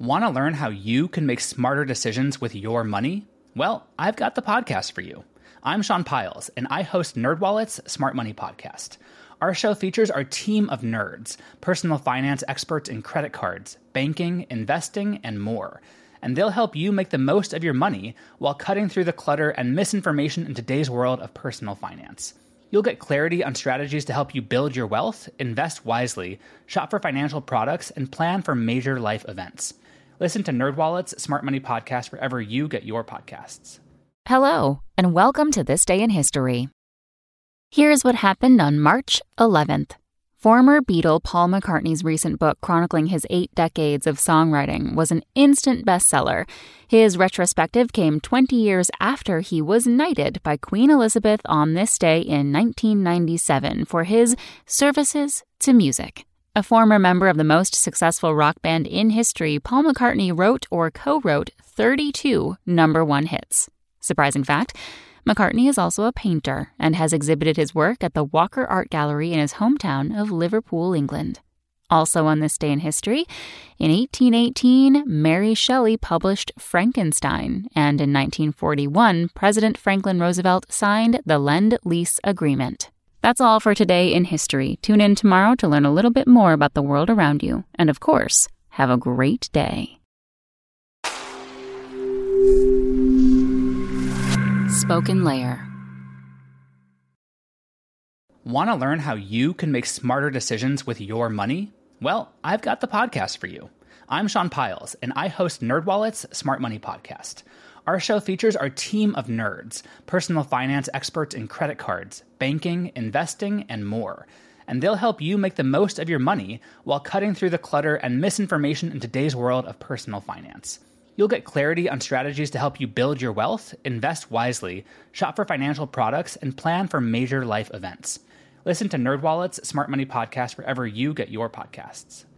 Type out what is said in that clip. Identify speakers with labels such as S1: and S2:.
S1: Want to learn how you can make smarter decisions with your money? Well, I've got the podcast for you. I'm Sean Piles, and I host NerdWallet's Smart Money Podcast. Our show features our team of nerds, personal finance experts in credit cards, banking, investing, and more. And they'll help you make the most of your money while cutting through the clutter and misinformation in today's world of personal finance. You'll get clarity on strategies to help you build your wealth, invest wisely, shop for financial products, and plan for major life events. Listen to NerdWallet's Smart Money Podcast wherever you get your podcasts.
S2: Hello, and welcome to This Day in History. Here's what happened on March 11th. Former Beatle Paul McCartney's recent book chronicling his 8 decades of songwriting was an instant bestseller. His retrospective came 20 years after he was knighted by Queen Elizabeth on this day in 1997 for his services to music. A former member of the most successful rock band in history, Paul McCartney wrote or co-wrote 32 number-one hits. Surprising fact, McCartney is also a painter and has exhibited his work at the Walker Art Gallery in his hometown of Liverpool, England. Also on this day in history, in 1818, Mary Shelley published Frankenstein, and in 1941, President Franklin Roosevelt signed the Lend-Lease Agreement. That's all for today in history. Tune in tomorrow to learn a little bit more about the world around you. And of course, have a great day. Spoken Layer.
S1: Want to learn how you can make smarter decisions with your money? Well, I've got the podcast for you. I'm Sean Piles, and I host NerdWallet's Smart Money Podcast. Our show features our team of nerds, personal finance experts in credit cards, banking, investing, and more. And they'll help you make the most of your money while cutting through the clutter and misinformation in today's world of personal finance. You'll get clarity on strategies to help you build your wealth, invest wisely, shop for financial products, and plan for major life events. Listen to NerdWallet's Smart Money Podcast wherever you get your podcasts.